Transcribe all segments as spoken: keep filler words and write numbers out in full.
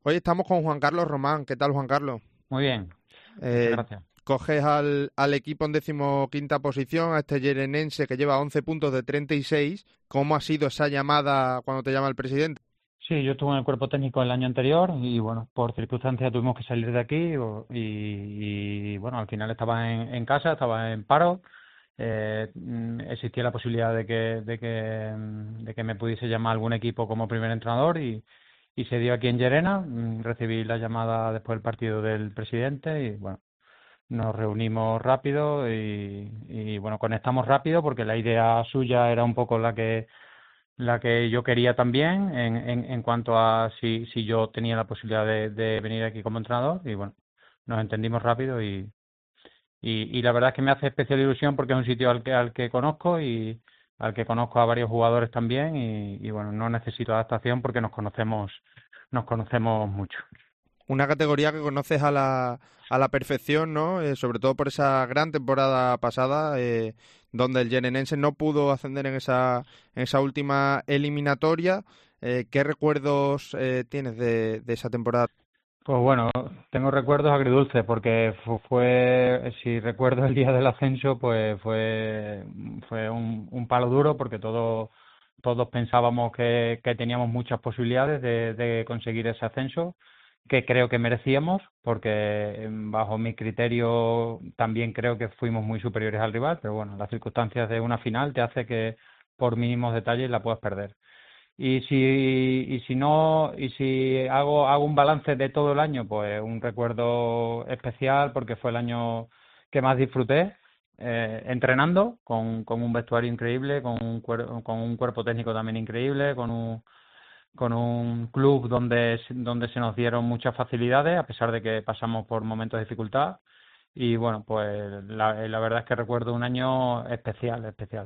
Hoy estamos con Juan Carlos Román. ¿Qué tal, Juan Carlos? Muy bien, muchas Eh, gracias. Coges al, al equipo en decimoquinta posición, a este yerenense que lleva once puntos de treinta y seis. ¿Cómo ha sido esa llamada cuando te llama el presidente? Sí, yo estuve en el cuerpo técnico el año anterior y bueno, por circunstancias tuvimos que salir de aquí o- y, y, bueno, al final estaba en, en casa, estaba en paro. Eh, mm, existía la posibilidad de que, de que, mm, de que me pudiese llamar algún equipo como primer entrenador y, y se dio aquí en Llerena. Mm, Recibí la llamada después del partido del presidente y bueno, nos reunimos rápido y, y bueno, conectamos rápido porque la idea suya era un poco la que la que yo quería también en, en, en cuanto a si, si yo tenía la posibilidad de, de venir aquí como entrenador y bueno, nos entendimos rápido y, y, y la verdad es que me hace especial ilusión porque es un sitio al que, al que conozco y al que conozco a varios jugadores también y, y bueno, no necesito adaptación porque nos conocemos, nos conocemos mucho. Una categoría que conoces a la, a la perfección, ¿no? Eh, sobre todo por esa gran temporada pasada, eh, donde el yerenense no pudo ascender en esa, en esa última eliminatoria. Eh, ¿qué recuerdos eh, tienes de, de esa temporada? Pues bueno, tengo recuerdos agridulces porque fu- fue, si recuerdo el día del ascenso, pues fue, fue un, un palo duro porque todos, todos pensábamos que, que teníamos muchas posibilidades de, de conseguir ese ascenso, que creo que merecíamos, porque em, bajo mi criterio también creo que fuimos muy superiores al rival, pero bueno, las circunstancias de una final te hace que por mínimos detalles la puedas perder. Y si, y si no, y si hago, hago un balance de todo el año, pues un recuerdo especial porque fue el año que más disfruté eh, entrenando con, con un vestuario increíble, con un, cuer- con un cuerpo técnico también increíble, con un, con un club donde, se- donde se nos dieron muchas facilidades a pesar de que pasamos por momentos de dificultad. Y bueno, pues la, la verdad es que recuerdo un año especial, especial.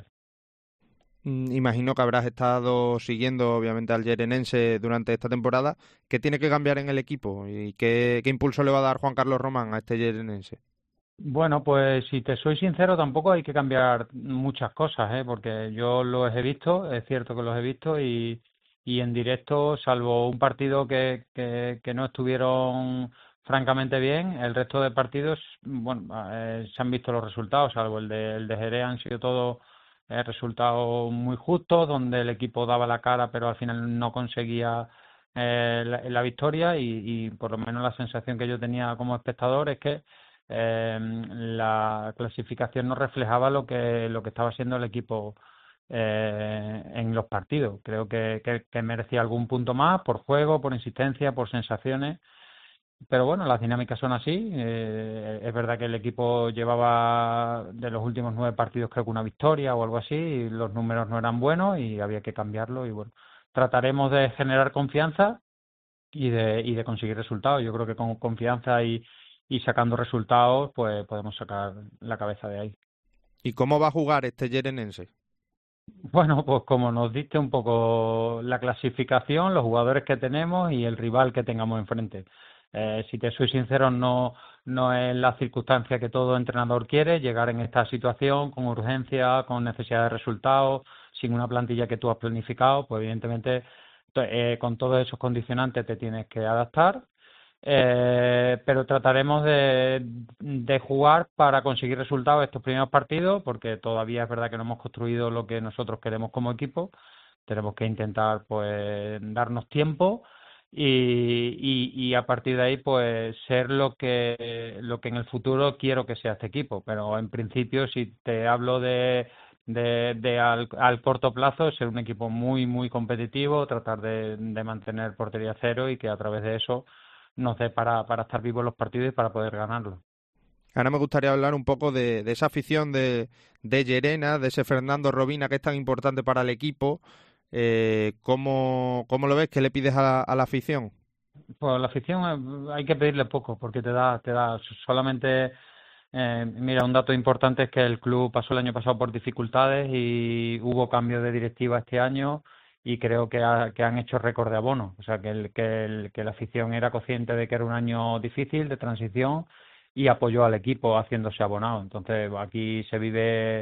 Mm, Imagino que habrás estado siguiendo, obviamente, al Yerenense durante esta temporada. ¿Qué tiene que cambiar en el equipo y qué, qué impulso le va a dar Juan Carlos Román a este Yerenense? Bueno, pues si te soy sincero, tampoco hay que cambiar muchas cosas, ¿eh? Porque yo los he visto, es cierto que los he visto y, y en directo, salvo un partido que, que, que no estuvieron francamente bien, el resto de partidos, bueno, eh, se han visto los resultados, salvo el de, el de Jerez, han sido todos eh, resultados muy justos, donde el equipo daba la cara, pero al final no conseguía eh, la, la victoria y, y por lo menos la sensación que yo tenía como espectador es que eh, la clasificación no reflejaba lo que lo que estaba haciendo el equipo eh, en los partidos. Creo que, que, que merecía algún punto más por juego, por insistencia, por sensaciones. Pero bueno, las dinámicas son así. Eh, es verdad que el equipo llevaba de los últimos nueve partidos creo que una victoria o algo así, y los números no eran buenos y había que cambiarlo. Y bueno, trataremos de generar confianza y de, y de conseguir resultados. Yo creo que con confianza y, y sacando resultados, pues podemos sacar la cabeza de ahí. ¿Y cómo va a jugar este Yerenense? Bueno, pues como nos diste un poco la clasificación, los jugadores que tenemos y el rival que tengamos enfrente. Eh, si te soy sincero, no, no es la circunstancia que todo entrenador quiere, llegar en esta situación con urgencia, con necesidad de resultados, sin una plantilla que tú has planificado, pues evidentemente eh, con todos esos condicionantes te tienes que adaptar. Eh, pero trataremos de, de jugar para conseguir resultados estos primeros partidos, porque todavía es verdad que no hemos construido lo que nosotros queremos como equipo. Tenemos que intentar pues darnos tiempo y, y, y a partir de ahí pues ser lo que lo que en el futuro quiero que sea este equipo. Pero en principio, si te hablo de de, de al, al corto plazo, ser un equipo muy muy competitivo, tratar de, de mantener portería cero y que a través de eso nos dé para, para estar vivos los partidos y para poder ganarlos. Ahora me gustaría hablar un poco de, de esa afición de, de Llerena, de ese Fernando Robina que es tan importante para el equipo. Eh, ¿cómo, cómo lo ves? ¿Qué le pides a la, a la afición? Pues la afición eh, hay que pedirle poco porque te da, te da solamente, eh, mira, un dato importante es que el club pasó el año pasado por dificultades y hubo cambio de directiva este año y creo que, ha- que han hecho récord de abono. O sea, que, el, que, el, que la afición era consciente de que era un año difícil de transición y apoyó al equipo haciéndose abonado. Entonces, aquí se vive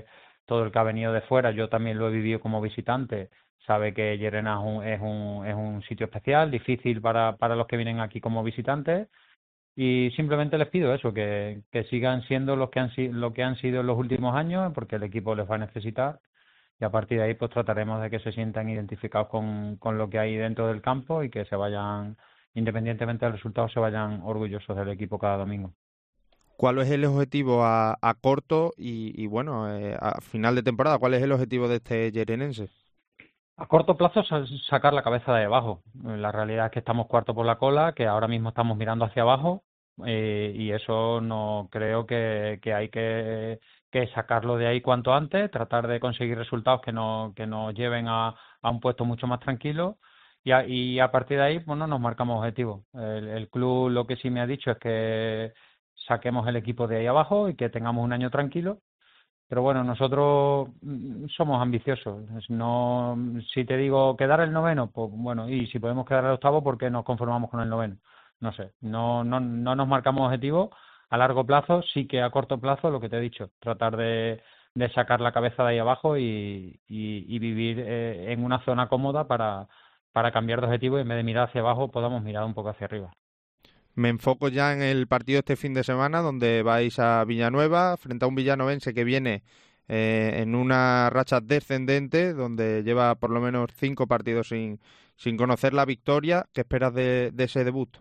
todo el que ha venido de fuera, yo también lo he vivido como visitante, sabe que Llerena es un, es un, es un sitio especial, difícil para, para los que vienen aquí como visitantes. Y simplemente les pido eso, que, que sigan siendo los que han, si- lo que han sido en los últimos años, porque el equipo les va a necesitar. Y a partir de ahí, pues trataremos de que se sientan identificados con, con lo que hay dentro del campo y que se vayan, independientemente del resultado, se vayan orgullosos del equipo cada domingo. ¿Cuál es el objetivo a, a corto y, y bueno, eh, a final de temporada? ¿Cuál es el objetivo de este Yerenense? A corto plazo, sa- sacar la cabeza de ahí abajo. La realidad es que estamos cuarto por la cola, que ahora mismo estamos mirando hacia abajo, eh, y eso no creo que, que hay que, que sacarlo de ahí cuanto antes, tratar de conseguir resultados que nos, que nos lleven a, a un puesto mucho más tranquilo y a, y a partir de ahí, bueno, nos marcamos objetivos. El, el club lo que sí me ha dicho es que saquemos el equipo de ahí abajo y que tengamos un año tranquilo, pero bueno, nosotros mm, somos ambiciosos. Es- No, si te digo quedar el noveno, pues bueno, y si podemos quedar el octavo, ¿por qué nos conformamos con el noveno? No sé, no, no, no nos marcamos objetivos a largo plazo, sí que a corto plazo, lo que te he dicho, tratar de, de sacar la cabeza de ahí abajo y, y, y vivir eh, en una zona cómoda para, para cambiar de objetivo y en vez de mirar hacia abajo, podamos mirar un poco hacia arriba. Me enfoco ya en el partido este fin de semana, donde vais a Villanueva, frente a un villanovense que viene eh, en una racha descendente, donde lleva por lo menos cinco partidos sin, sin conocer la victoria. ¿Qué esperas de, de ese debut?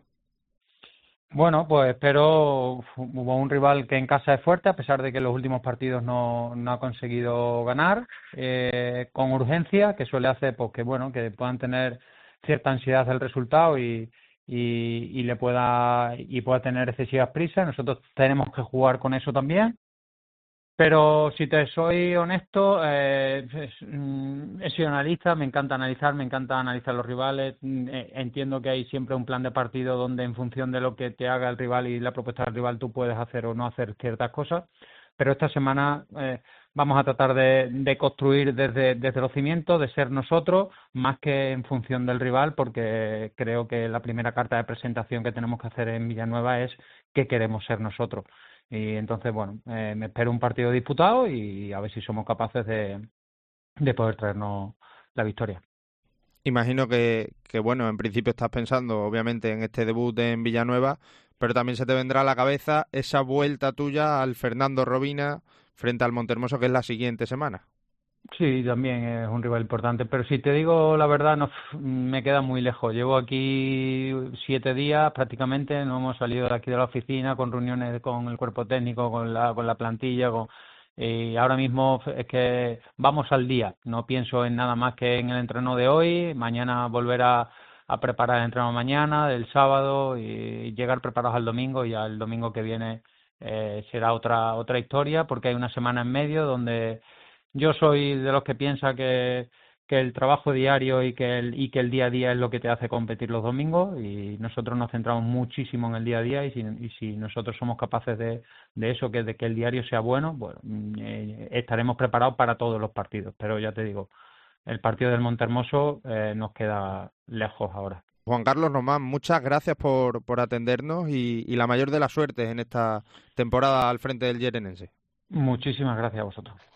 Bueno, pues espero hubo un rival que en casa es fuerte, a pesar de que en los últimos partidos no, no ha conseguido ganar, eh, con urgencia, que suele hacer pues que bueno, que puedan tener cierta ansiedad del resultado y, y, y le pueda y pueda tener excesivas prisas. Nosotros tenemos que jugar con eso también. Pero si te soy honesto, eh, es- mm, he sido analista, me encanta analizar, me encanta analizar los rivales. mm, eh, Entiendo que hay siempre un plan de partido donde en función de lo que te haga el rival y la propuesta del rival tú puedes hacer o no hacer ciertas cosas. Pero esta semana eh, vamos a tratar de, de construir desde, desde los cimientos, de ser nosotros, más que en función del rival, porque creo que la primera carta de presentación que tenemos que hacer en Villanueva es que queremos ser nosotros. Y entonces, bueno, eh, me espero un partido disputado y a ver si somos capaces de, de poder traernos la victoria. Imagino que, que, bueno, en principio estás pensando, obviamente, en este debut en Villanueva, pero también se te vendrá a la cabeza esa vuelta tuya al Fernando Robina frente al Montermoso, que es la siguiente semana. Sí, también es un rival importante, pero si te digo la verdad, no me queda muy lejos. Llevo aquí siete días prácticamente, no hemos salido de aquí de la oficina con reuniones con el cuerpo técnico, con la, con la plantilla, con, y ahora mismo es que vamos al día. No pienso en nada más que en el entreno de hoy, mañana volver a, a preparar el entreno mañana, del sábado y llegar preparados al domingo y ya el domingo que viene eh, será otra otra historia porque hay una semana en medio donde yo soy de los que piensa que, que el trabajo diario y que el, y que el día a día es lo que te hace competir los domingos y nosotros nos centramos muchísimo en el día a día y si, y si nosotros somos capaces de, de eso, que de que el diario sea bueno, bueno, mm, eh, estaremos preparados para todos los partidos. Pero ya te digo, el partido del Montermoso eh, nos queda lejos ahora. Juan Carlos Román, muchas gracias por, por atendernos y, y la mayor de las suertes en esta temporada al frente del Yerenense. Muchísimas gracias a vosotros.